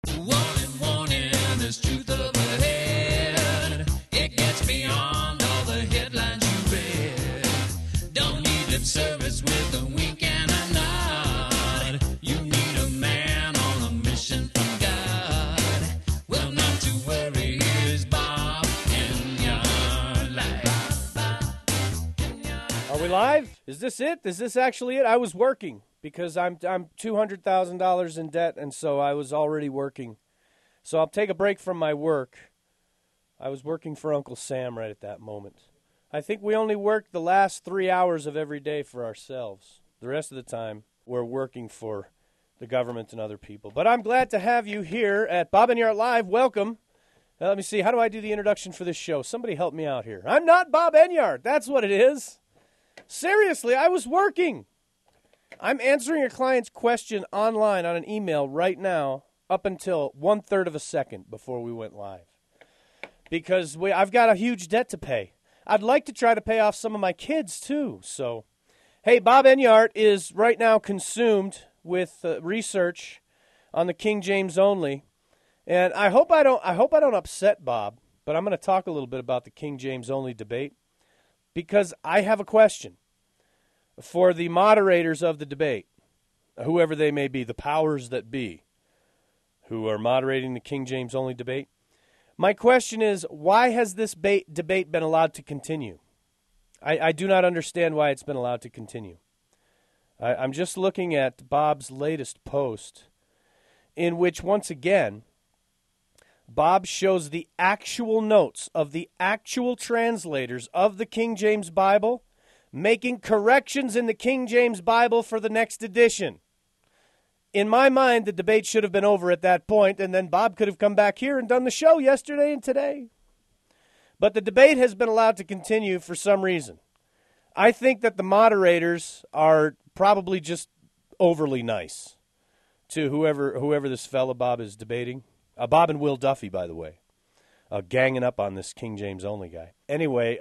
Warning, warning, there's truth up ahead. It gets beyond all the headlines you read. Don't need lip service with a wink and a nod. You need a man on a mission from God. Well, not to worry, here's Bob Enyart Live. Are we live? Is this it? Is this actually it? I was working because I'm $200,000 in debt, and so I was already working. So I'll take a break from my work. I was working for Uncle Sam right at that moment. I think we only worked the last 3 hours of every day for ourselves. The rest of the time, we're working for the government and other people. But I'm glad to have you here at Bob Enyart Live. Welcome. Now, let me see. How do I do the introduction for this show? Somebody help me out here. I'm not Bob Enyart. That's what it is. Seriously, I was working. I'm answering a client's question online on an email right now up until 1/3 of a second before we went live. Because I've got a huge debt to pay. I'd like to try to pay off some of my kids too. So, hey, Bob Enyart is right now consumed with research on the King James only. And I hope I don't upset Bob, but I'm going to talk a little bit about the King James only debate because I have a question for the moderators of the debate, whoever they may be, the powers that be, who are moderating the King James only debate. My question is, why has this debate been allowed to continue? I do not understand why it's been allowed to continue. I'm just looking at Bob's latest post, in which, once again, Bob shows the actual notes of the actual translators of the King James Bible making corrections in the King James Bible for the next edition. In my mind, the debate should have been over at that point, and then Bob could have come back here and done the show yesterday and today. But the debate has been allowed to continue for some reason. I think that the moderators are probably just overly nice to whoever this fella Bob is debating. Bob and Will Duffy, by the way, ganging up on this King James only guy. Anyway,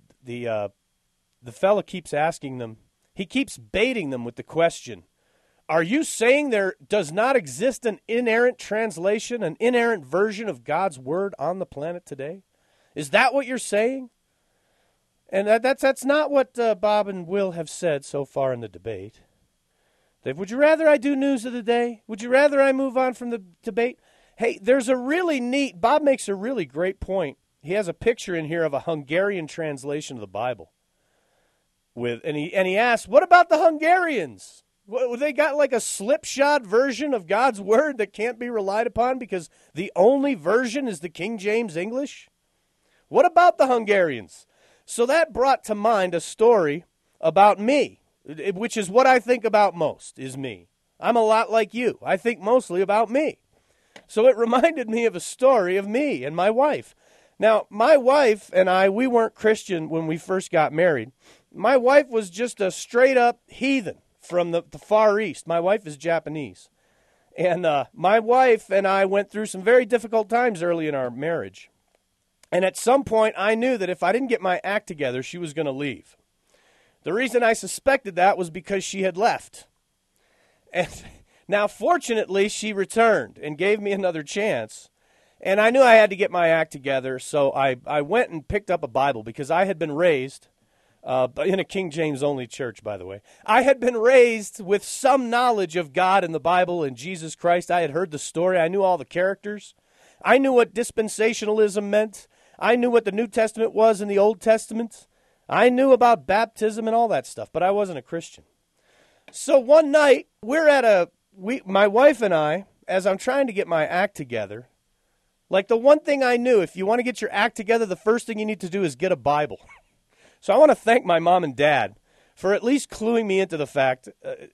the fella keeps asking them, he keeps baiting them with the question, are you saying there does not exist an inerrant translation, an inerrant version of God's word on the planet today? Is that what you're saying? And that's not what Bob and Will have said so far in the debate. Would you rather I do news of the day? Would you rather I move on from the debate? Hey, there's a really neat, Bob makes a really great point. He has a picture in here of a Hungarian translation of the Bible. And he asks, what about the Hungarians? They got like a slipshod version of God's word that can't be relied upon because the only version is the King James English? What about the Hungarians? So that brought to mind a story about me, which is what I think about most, is me. I'm a lot like you. I think mostly about me. So it reminded me of a story of me and my wife. Now, my wife and I, we weren't Christian when we first got married. My wife was just a straight-up heathen from the Far East. My wife is Japanese. And my wife and I went through some very difficult times early in our marriage. And at some point, I knew that if I didn't get my act together, she was going to leave. The reason I suspected that was because she had left. And now, fortunately, she returned and gave me another chance. And I knew I had to get my act together, so I went and picked up a Bible because I had been raised in a King James only church, by the way. I had been raised with some knowledge of God and the Bible and Jesus Christ. I had heard the story. I knew all the characters. I knew what dispensationalism meant. I knew what the New Testament was in the Old Testament. I knew about baptism and all that stuff, but I wasn't a Christian. So one night, my wife and I, as I'm trying to get my act together, like the one thing I knew, if you want to get your act together, the first thing you need to do is get a Bible. So I want to thank my mom and dad for at least cluing me into the fact,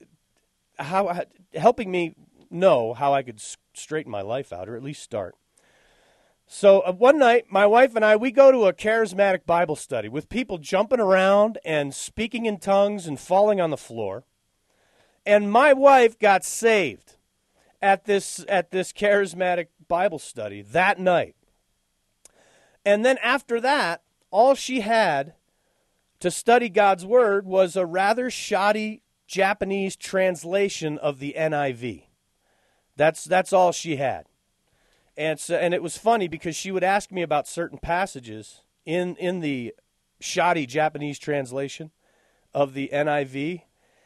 helping me know how I could straighten my life out, or at least start. So one night, my wife and I, we go to a charismatic Bible study with people jumping around and speaking in tongues and falling on the floor. And my wife got saved at this charismatic Bible study that night. And then after that, all she had to study God's Word was a rather shoddy Japanese translation of the NIV. That's all she had. And it was funny because she would ask me about certain passages in the shoddy Japanese translation of the NIV.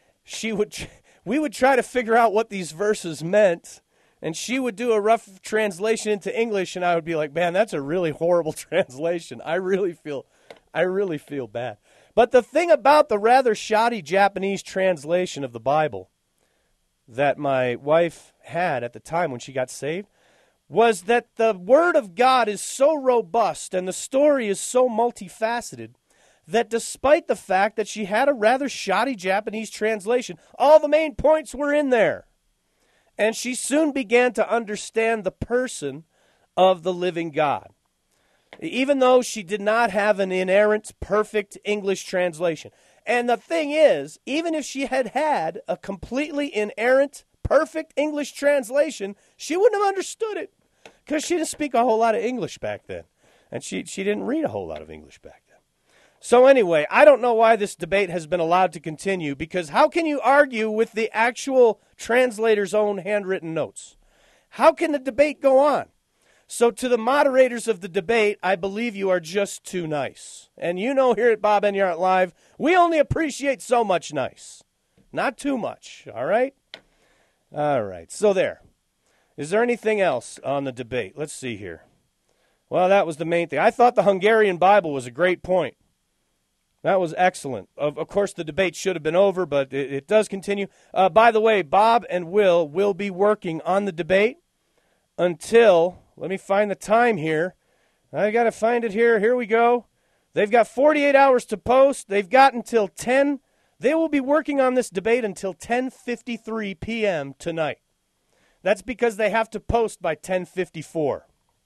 We would try to figure out what these verses meant, and she would do a rough translation into English, and I would be like, man, that's a really horrible translation. I really feel bad. But the thing about the rather shoddy Japanese translation of the Bible that my wife had at the time when she got saved was that the Word of God is so robust and the story is so multifaceted that despite the fact that she had a rather shoddy Japanese translation, all the main points were in there. And she soon began to understand the person of the living God, even though she did not have an inerrant, perfect English translation. And the thing is, even if she had had a completely inerrant, perfect English translation, she wouldn't have understood it because she didn't speak a whole lot of English back then. And she didn't read a whole lot of English back then. So anyway, I don't know why this debate has been allowed to continue, because how can you argue with the actual translator's own handwritten notes? How can the debate go on? So to the moderators of the debate, I believe you are just too nice. And you know, here at Bob Enyart Live, we only appreciate so much nice. Not too much, all right? All right, so there. Is there anything else on the debate? Let's see here. Well, that was the main thing. I thought the Hungarian Bible was a great point. That was excellent. Of course, the debate should have been over, but it does continue. By the way, Bob and will be working on the debate until, let me find the time here. I got to find it here. Here we go. They've got 48 hours to post. They've got until 10. They will be working on this debate until 10:53 p.m. tonight. That's because they have to post by 10:54.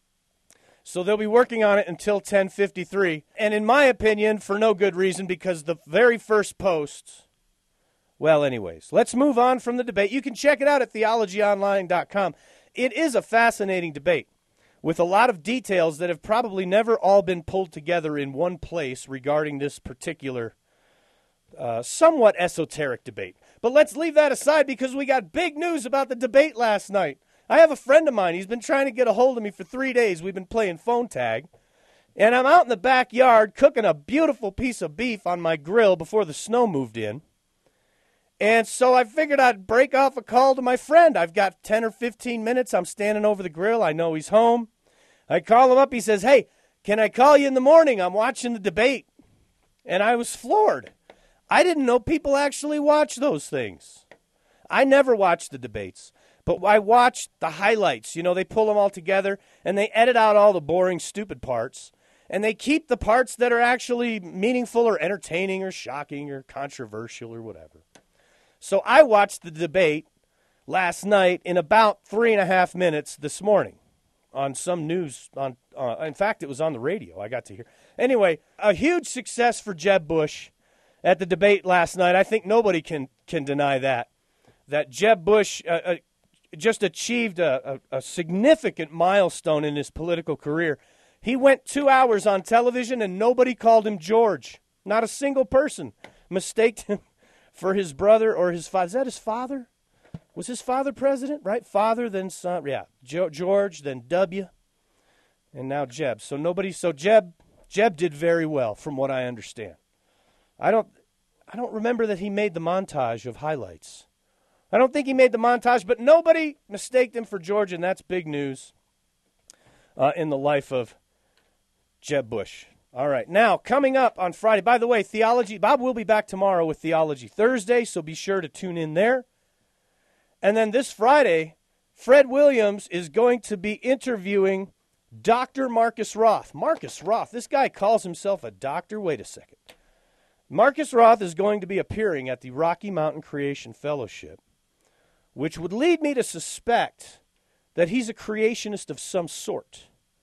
So they'll be working on it until 10:53. And in my opinion, for no good reason, because the very first post, well, anyways, let's move on from the debate. You can check it out at theologyonline.com. It is a fascinating debate with a lot of details that have probably never all been pulled together in one place regarding this particular somewhat esoteric debate. But let's leave that aside because we got big news about the debate last night. I have a friend of mine. He's been trying to get a hold of me for 3 days. We've been playing phone tag. And I'm out in the backyard cooking a beautiful piece of beef on my grill before the snow moved in. And so I figured I'd break off a call to my friend. I've got 10 or 15 minutes. I'm standing over the grill. I know he's home. I call him up. He says, hey, can I call you in the morning? I'm watching the debate. And I was floored. I didn't know people actually watch those things. I never watch the debates. But I watched the highlights. You know, they pull them all together, and they edit out all the boring, stupid parts. And they keep the parts that are actually meaningful or entertaining or shocking or controversial or whatever. So I watched the debate last night in about 3.5 minutes this morning on some news. In fact, it was on the radio. I got to hear. Anyway, a huge success for Jeb Bush at the debate last night. I think nobody can deny that Jeb Bush just achieved a significant milestone in his political career. He went 2 hours on television and nobody called him George. Not a single person mistaked him for his brother or his father. Is that his father? Was his father president? Right? Father, then son. Yeah. George, then W. And now Jeb. So Jeb did very well from what I understand. I don't remember that he made the montage of highlights. I don't think he made the montage, but nobody mistaked him for George, and that's big news in the life of Jeb Bush. All right, now, coming up on Friday, by the way, Theology, Bob will be back tomorrow with Theology Thursday, so be sure to tune in there. And then this Friday, Fred Williams is going to be interviewing Dr. Marcus Roth. Marcus Roth, this guy calls himself a doctor. Wait a second. Marcus Roth is going to be appearing at the Rocky Mountain Creation Fellowship, which would lead me to suspect that he's a creationist of some sort.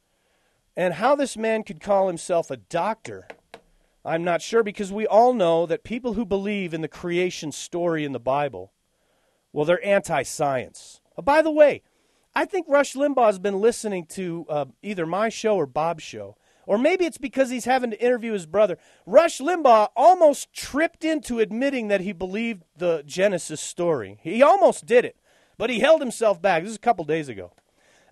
And how this man could call himself a doctor, I'm not sure, because we all know that people who believe in the creation story in the Bible, well, they're anti-science. By the way, I think Rush Limbaugh has been listening to either my show or Bob's show, or maybe it's because he's having to interview his brother. Rush Limbaugh almost tripped into admitting that he believed the Genesis story. He almost did it, but he held himself back. This is a couple days ago.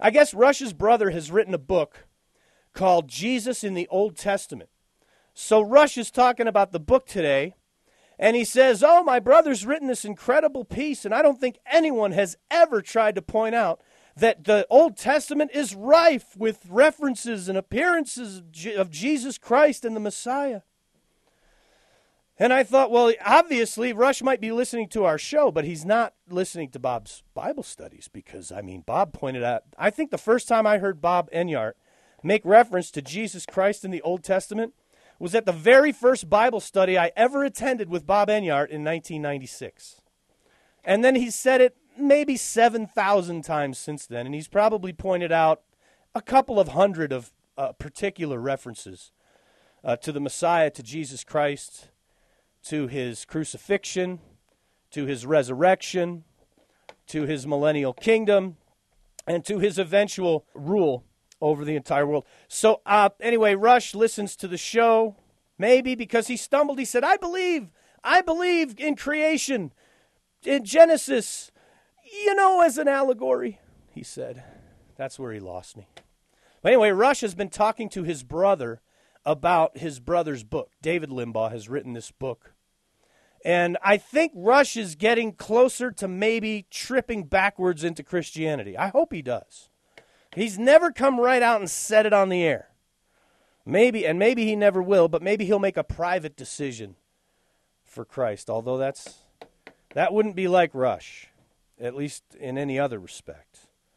I guess Rush's brother has written a book called Jesus in the Old Testament. So Rush is talking about the book today, and he says, oh, my brother's written this incredible piece, and I don't think anyone has ever tried to point out that the Old Testament is rife with references and appearances of Jesus Christ and the Messiah. And I thought, well, obviously, Rush might be listening to our show, but he's not listening to Bob's Bible studies because, Bob pointed out, I think the first time I heard Bob Enyart make reference to Jesus Christ in the Old Testament was at the very first Bible study I ever attended with Bob Enyart in 1996. And then he said it maybe 7,000 times since then, and he's probably pointed out a couple of hundred of particular references to the Messiah, to Jesus Christ, to his crucifixion, to his resurrection, to his millennial kingdom, and to his eventual rule over the entire world. So anyway, Rush listens to the show, maybe because he stumbled. He said, I believe in creation, in Genesis, as an allegory, he said. That's where he lost me. But anyway, Rush has been talking to his brother about his brother's book. David Limbaugh has written this book. And I think Rush is getting closer to maybe tripping backwards into Christianity. I hope he does. He's never come right out and said it on the air. Maybe he never will, but maybe he'll make a private decision for Christ, although that wouldn't be like Rush, at least in any other respect.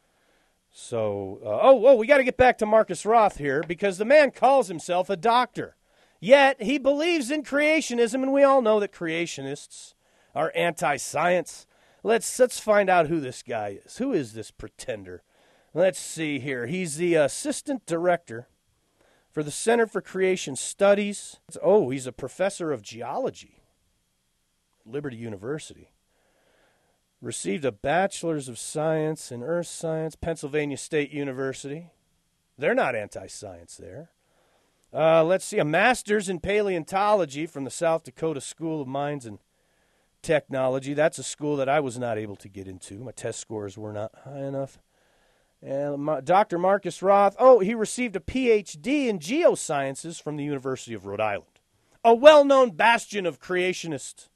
So, we got to get back to Marcus Roth here, because the man calls himself a doctor. Yet, he believes in creationism, and we all know that creationists are anti-science. Let's find out who this guy is. Who is this pretender? Let's see here. He's the assistant director for the Center for Creation Studies. Oh, he's a professor of geology at Liberty University. Received a Bachelor's of Science in Earth Science, Pennsylvania State University. They're not anti-science there. Let's see, a Master's in Paleontology from the South Dakota School of Mines and Technology. That's a school that I was not able to get into. My test scores were not high enough. And Dr. Marcus Roth, he received a Ph.D. in Geosciences from the University of Rhode Island. A well-known bastion of creationist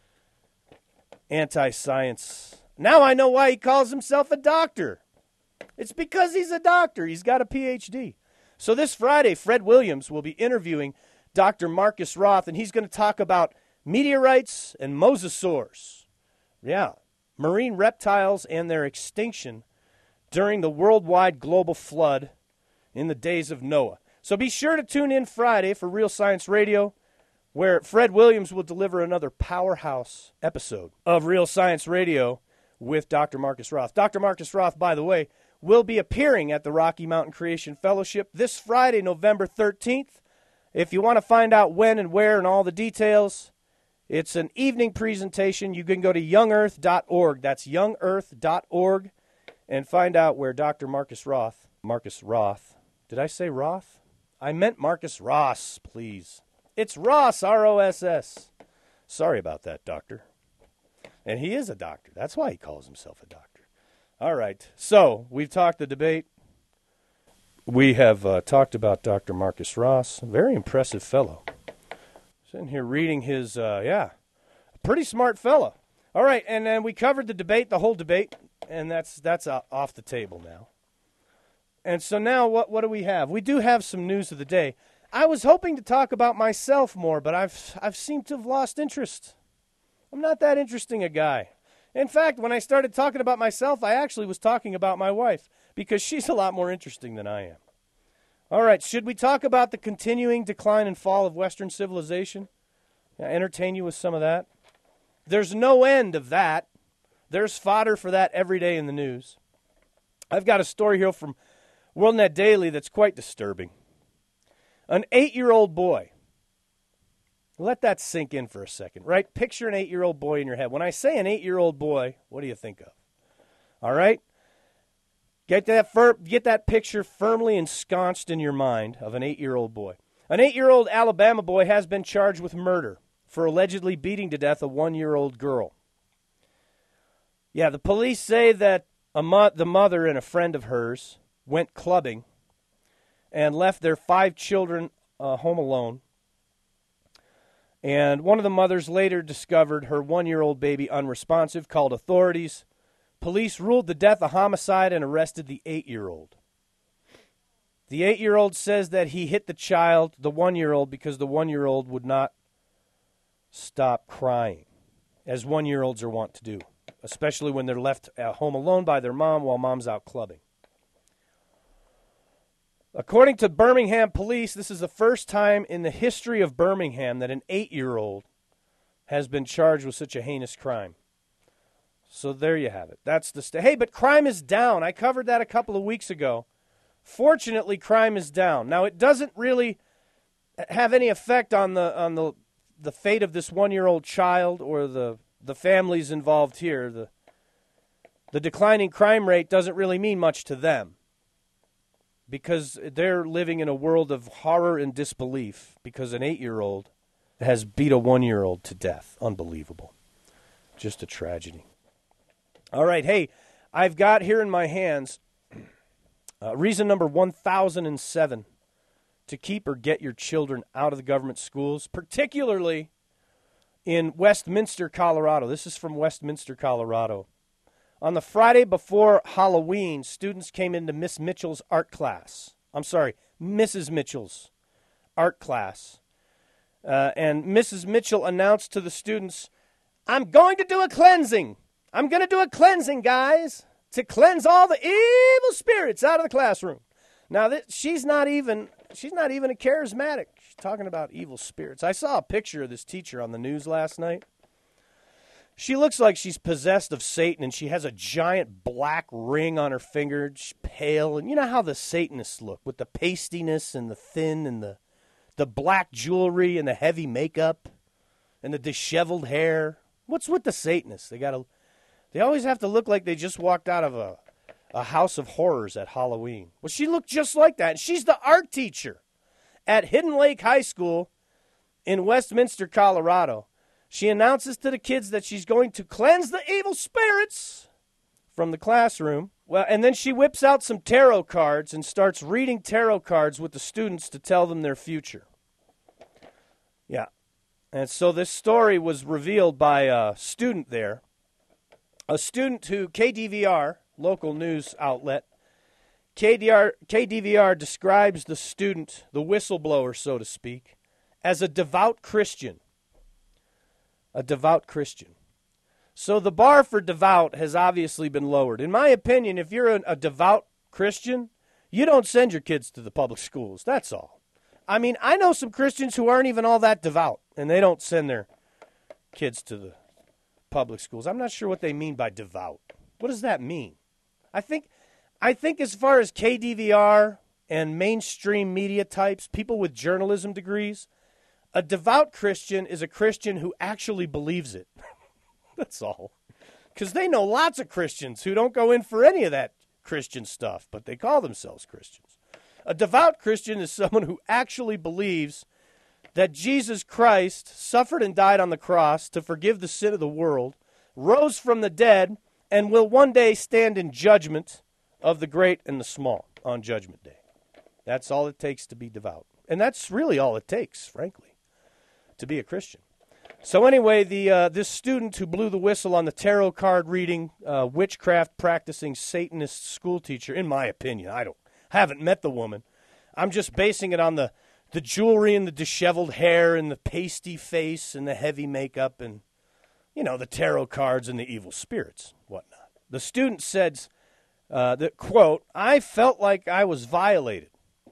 anti-science. Now I know why he calls himself a doctor. It's because he's a doctor. He's got a Ph.D. So this Friday, Fred Williams will be interviewing Dr. Marcus Roth, and he's going to talk about meteorites and mosasaurs. Yeah, marine reptiles and their extinction during the worldwide global flood in the days of Noah. So be sure to tune in Friday for Real Science Radio, where Fred Williams will deliver another powerhouse episode of Real Science Radio with Dr. Marcus Roth. Dr. Marcus Roth, by the way, will be appearing at the Rocky Mountain Creation Fellowship this Friday, November 13th. If you want to find out when and where and all the details, it's an evening presentation. You can go to youngearth.org. That's youngearth.org, and find out where Dr. Marcus Roth, did I say Roth? I meant Marcus Ross, please. It's Ross, R-O-S-S. Sorry about that, doctor. And he is a doctor. That's why he calls himself a doctor. All right. So we've talked the debate. We have talked about Dr. Marcus Ross. A very impressive fellow. Sitting here reading his, a pretty smart fellow. All right. And then we covered the debate, the whole debate, and that's off the table now. And so now what do we have? We do have some news of the day. I was hoping to talk about myself more, but I've seemed to have lost interest. I'm not that interesting a guy. In fact, when I started talking about myself, I actually was talking about my wife, because she's a lot more interesting than I am. All right, should we talk about the continuing decline and fall of Western civilization? Entertain you with some of that? There's no end of that. There's fodder for that every day in the news. I've got a story here from WorldNet Daily that's quite disturbing. An 8-year-old boy. Let that sink in for a second, right? Picture an 8-year-old boy in your head. When I say an 8-year-old boy, what do you think of? All right? Get that picture firmly ensconced in your mind of an 8-year-old boy. An 8-year-old Alabama boy has been charged with murder for allegedly beating to death a 1-year-old girl. Yeah, the police say that the mother and a friend of hers went clubbing and left their 5 children home alone. And one of the mothers later discovered her 1-year-old baby unresponsive, called authorities. Police ruled the death a homicide and arrested the 8-year-old. The 8-year-old says that he hit the child, the 1-year-old, because the 1-year-old would not stop crying, as 1-year-olds are wont to do, especially when they're left at home alone by their mom while mom's out clubbing. According to Birmingham police, this is the first time in the history of Birmingham that an 8-year-old has been charged with such a heinous crime. So there you have it. That's the hey, but crime is down. I covered that a couple of weeks ago. Fortunately, crime is down. Now, it doesn't really have any effect on the fate of this 1-year-old child or the families involved here. The declining crime rate doesn't really mean much to them, because they're living in a world of horror and disbelief because an 8-year-old has beat a 1-year-old to death. Unbelievable. Just a tragedy. All right, hey, I've got here in my hands reason number 1007 to keep or get your children out of the government schools, particularly in Westminster, Colorado. This is from Westminster, Colorado. On the Friday before Halloween, students came into Miss Mitchell's art class. I'm sorry, Mrs. Mitchell's art class. And Mrs. Mitchell announced to the students, "I'm going to do a cleansing. I'm going to do a cleansing, guys, to cleanse all the evil spirits out of the classroom." Now, she's not even a charismatic. She's talking about evil spirits. I saw a picture of this teacher on the news last night. She looks like she's possessed of Satan, and she has a giant black ring on her finger. She's pale, and you know how the Satanists look, with the pastiness and the thin and the black jewelry and the heavy makeup and the disheveled hair. What's with the Satanists? They always have to look like they just walked out of a house of horrors at Halloween. Well, she looked just like that, and she's the art teacher at Hidden Lake High School in Westminster, Colorado. She announces to the kids that she's going to cleanse the evil spirits from the classroom. Well, and then she whips out some tarot cards and starts reading tarot cards with the students to tell them their future. Yeah. And so this story was revealed by a student there. A student who KDVR, local news outlet, KDVR describes the student, the whistleblower, so to speak, as a devout Christian. A devout Christian. So the bar for devout has obviously been lowered. In my opinion, if you're a devout Christian, you don't send your kids to the public schools. That's all. I mean, I know some Christians who aren't even all that devout, and they don't send their kids to the public schools. I'm not sure what they mean by devout. What does that mean? I think as far as KDVR and mainstream media types, people with journalism degrees, a devout Christian is a Christian who actually believes it. That's all. Because they know lots of Christians who don't go in for any of that Christian stuff, but they call themselves Christians. A devout Christian is someone who actually believes that Jesus Christ suffered and died on the cross to forgive the sin of the world, rose from the dead, and will one day stand in judgment of the great and the small on Judgment Day. That's all it takes to be devout. And that's really all it takes, frankly, to be a Christian. So anyway, this student who blew the whistle on the tarot card reading, witchcraft practicing Satanist school teacher, in my opinion, I haven't met the woman. I'm just basing it on the jewelry and the disheveled hair and the pasty face and the heavy makeup and, the tarot cards and the evil spirits, whatnot. The student said that, quote, "I felt like I was violated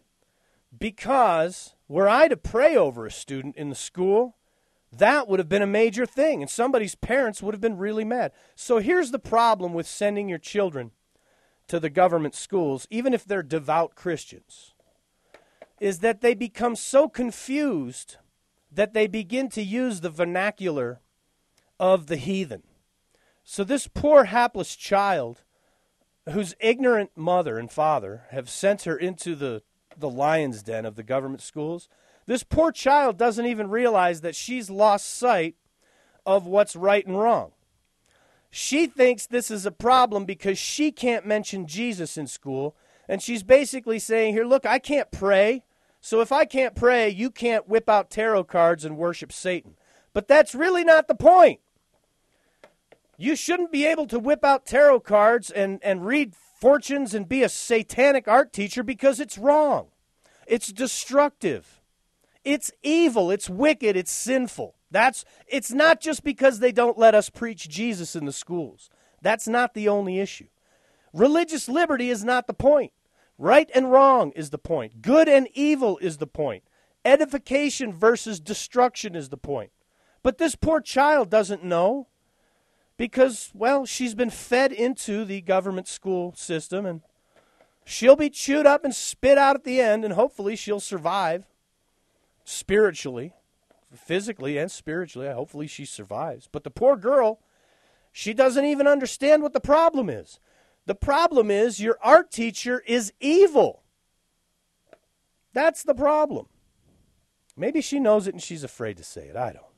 because were I to pray over a student in the school, that would have been a major thing, and somebody's parents would have been really mad." So here's the problem with sending your children to the government schools, even if they're devout Christians, is that they become so confused that they begin to use the vernacular of the heathen. So this poor hapless child, whose ignorant mother and father have sent her into the lion's den of the government schools, this poor child doesn't even realize that she's lost sight of what's right and wrong. She thinks this is a problem because she can't mention Jesus in school, And she's basically saying here, look, I can't pray. So if I can't pray, you can't whip out tarot cards and worship Satan. But that's really not the point. You shouldn't be able to whip out tarot cards and read fortunes and be a satanic art teacher because it's wrong. It's destructive. It's evil. It's wicked. It's sinful. It's not just because they don't let us preach Jesus in the schools. That's not the only issue. Religious liberty is not the point. Right and wrong is the point. Good and evil is the point. Edification versus destruction is the point. But this poor child doesn't know because, well, she's been fed into the government school system, and she'll be chewed up and spit out at the end, and hopefully she'll survive spiritually, physically and spiritually. Hopefully she survives. But the poor girl, she doesn't even understand what the problem is. The problem is your art teacher is evil. That's the problem. Maybe she knows it and she's afraid to say it. I don't know.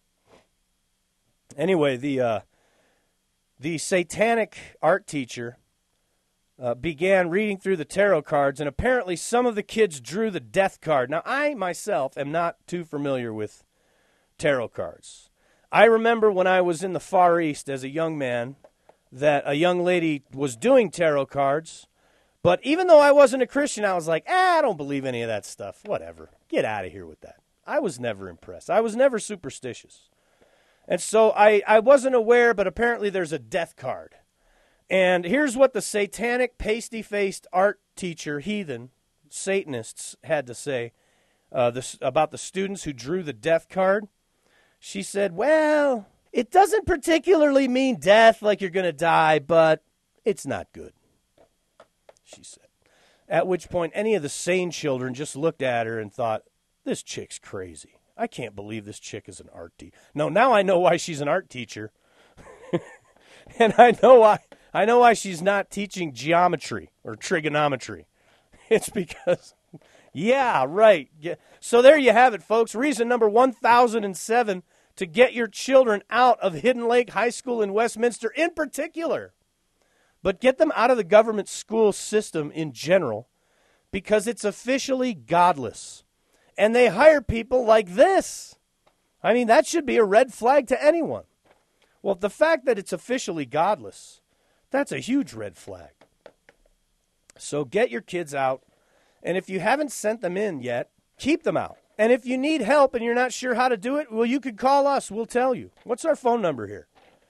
Anyway, the satanic art teacher began reading through the tarot cards, and apparently some of the kids drew the death card. Now, I myself am not too familiar with tarot cards. I remember when I was in the Far East as a young man that a young lady was doing tarot cards, but even though I wasn't a Christian, I was like, I don't believe any of that stuff. Whatever. Get out of here with that. I was never impressed. I was never superstitious. And so I wasn't aware, but apparently there's a death card. And here's what the satanic, pasty-faced art teacher, heathen, Satanists had to say about the students who drew the death card. She said, well, it doesn't particularly mean death like you're going to die, but it's not good, she said. At which point any of the sane children just looked at her and thought, this chick's crazy. I can't believe this chick is an art teacher. No, now I know why she's an art teacher. And I know why she's not teaching geometry or trigonometry. It's because, yeah, right. Yeah. So there you have it, folks. Reason number 1007 to get your children out of Hidden Lake High School in Westminster in particular. But get them out of the government school system in general because it's officially godless. And they hire people like this. I mean, that should be a red flag to anyone. Well, the fact that it's officially godless, that's a huge red flag. So get your kids out. And if you haven't sent them in yet, keep them out. And if you need help and you're not sure how to do it, well, you could call us. We'll tell you. What's our phone number here?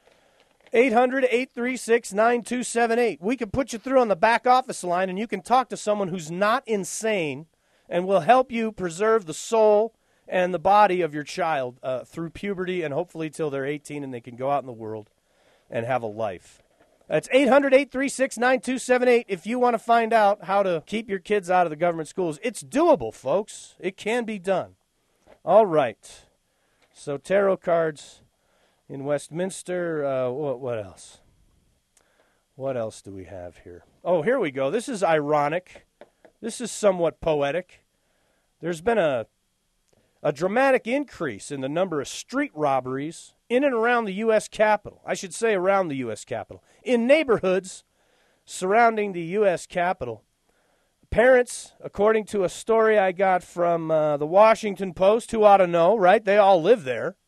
800-836-9278. We can put you through on the back office line, and you can talk to someone who's not insane and will help you preserve the soul and the body of your child through puberty and hopefully till they're 18 and they can go out in the world and have a life. That's 800-836-9278 if you want to find out how to keep your kids out of the government schools. It's doable, folks. It can be done. All right. So tarot cards in Westminster. What else? What else do we have here? Oh, here we go. This is ironic. This is somewhat poetic. There's been a dramatic increase in the number of street robberies in and around the U.S. Capitol. I should say around the U.S. Capitol. In neighborhoods surrounding the U.S. Capitol. Parents, according to a story I got from the Washington Post, who ought to know, right? They all live there.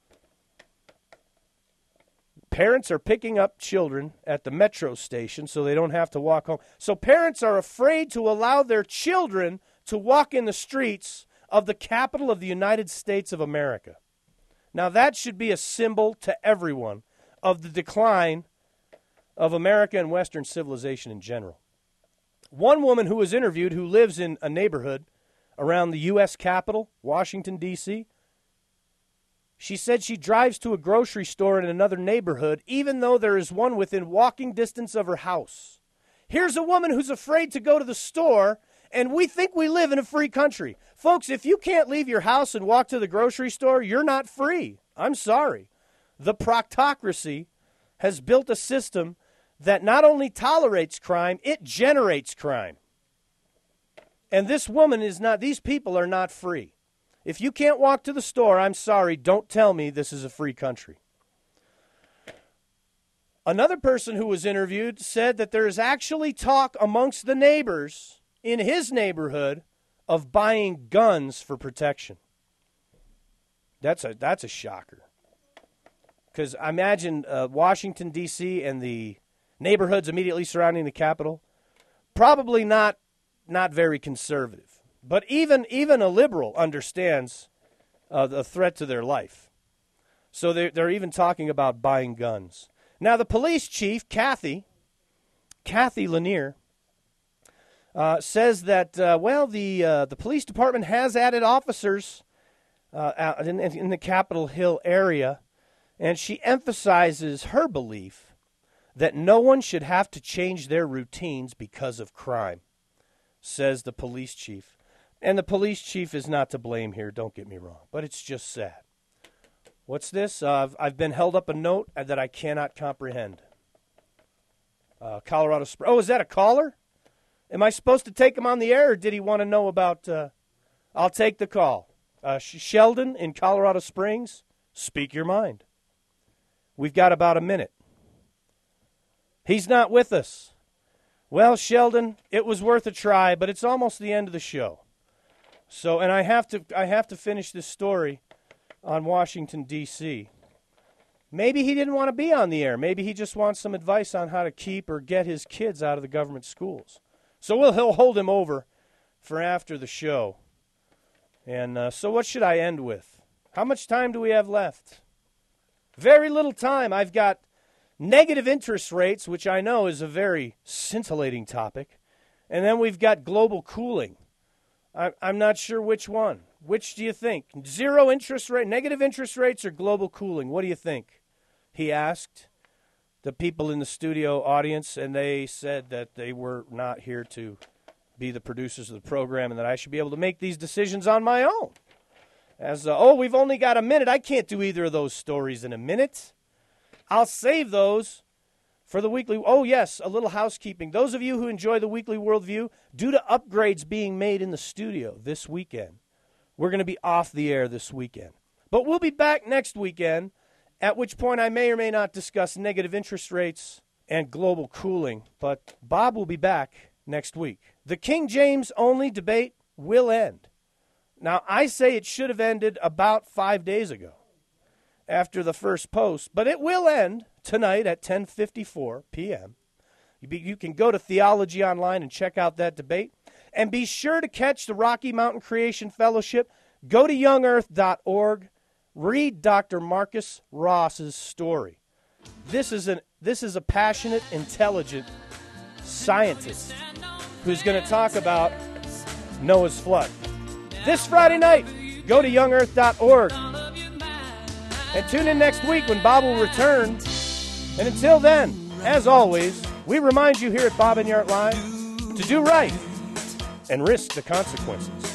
Parents are picking up children at the metro station so they don't have to walk home. So parents are afraid to allow their children to walk in the streets of the capital of the United States of America. Now that should be a symbol to everyone of the decline of America and Western civilization in general. One woman who was interviewed who lives in a neighborhood around the U.S. Capitol, Washington, D.C., she said she drives to a grocery store in another neighborhood, even though there is one within walking distance of her house. Here's a woman who's afraid to go to the store, and we think we live in a free country. Folks, if you can't leave your house and walk to the grocery store, you're not free. I'm sorry. The proctocracy has built a system that not only tolerates crime, it generates crime. And this woman is not, these people are not free. If you can't walk to the store, I'm sorry, don't tell me this is a free country. Another person who was interviewed said that there is actually talk amongst the neighbors in his neighborhood of buying guns for protection. That's a shocker. Because I imagine Washington, D.C. and the neighborhoods immediately surrounding the Capitol, probably not very conservative. But even a liberal understands the threat to their life. So they're even talking about buying guns. Now, the police chief, Kathy Lanier, says that, the police department has added officers out in the Capitol Hill area, and she emphasizes her belief that no one should have to change their routines because of crime, says the police chief. And the police chief is not to blame here, don't get me wrong, but it's just sad. What's this? I've been held up a note that I cannot comprehend. Colorado Springs. Oh, is that a caller? Am I supposed to take him on the air, or did he want to know about... I'll take the call. Sheldon in Colorado Springs, speak your mind. We've got about a minute. He's not with us. Well, Sheldon, it was worth a try, but it's almost the end of the show. So, and I have to finish this story on Washington, D.C. Maybe he didn't want to be on the air. Maybe he just wants some advice on how to keep or get his kids out of the government schools. So he'll hold him over for after the show. And so what should I end with? How much time do we have left? Very little time. I've got negative interest rates, which I know is a very scintillating topic. And then we've got global cooling. I'm not sure which one. Which do you think? Zero interest rate, negative interest rates, or global cooling? What do you think? He asked the people in the studio audience, and they said that they were not here to be the producers of the program and that I should be able to make these decisions on my own. As, we've only got a minute. I can't do either of those stories in a minute. I'll save those for the weekly. Oh, yes, a little housekeeping. Those of you who enjoy the Weekly Worldview, due to upgrades being made in the studio this weekend, we're going to be off the air this weekend. But we'll be back next weekend, at which point I may or may not discuss negative interest rates and global cooling. But Bob will be back next week. The King James only debate will end. Now, I say it should have ended about 5 days ago after the first post, but it will end tonight at 10:54 p.m. You can go to Theology Online and check out that debate. And be sure to catch the Rocky Mountain Creation Fellowship. Go to YoungEarth.org. Read Dr. Marcus Ross's story. This is a passionate, intelligent scientist who's going to talk about Noah's flood. This Friday night, go to YoungEarth.org. And tune in next week when Bob will return. And until then, as always, we remind you here at Bob and Yart Live to do right and risk the consequences.